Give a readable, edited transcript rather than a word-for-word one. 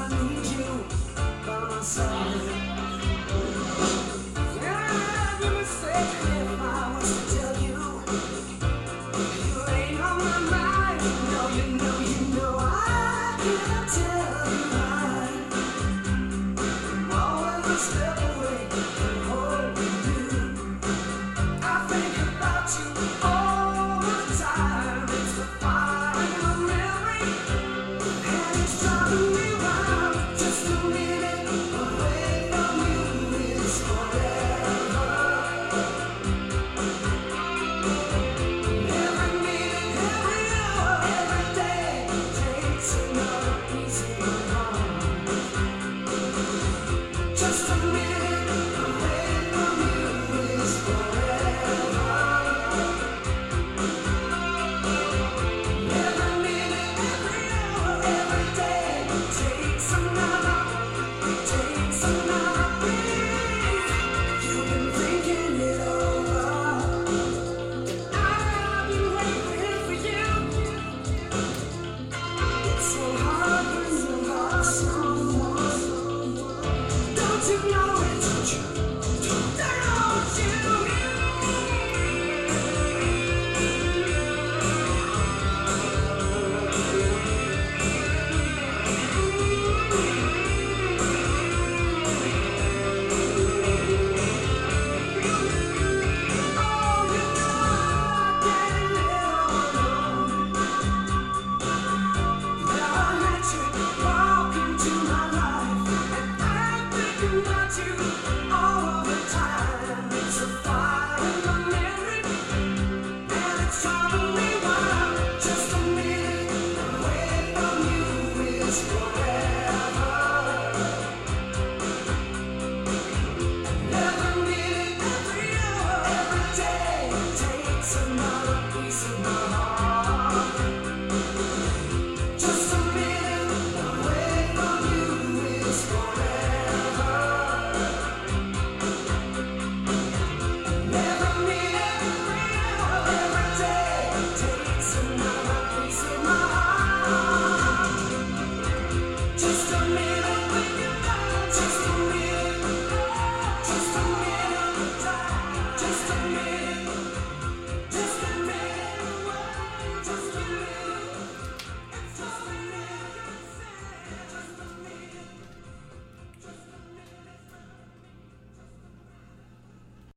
I need you by my side. And I'd be mistaken if I was to tell you you ain't on my mind. You know I can't tell you why. I'm always a step away from holding you. I think about you all the time. It's the fire in my memory, and it's driving me wild. Just a minute away from you is forever. Every minute, every hour, every day takes another piece of your heart. Just a minute away from you is forever. Every minute, every hour, every day takes another breath. You've been thinking it over. I've been waiting for you. It's so hard when you love someone. Don't you know it? Don't you? Walk into my life, and I'm thinking about you.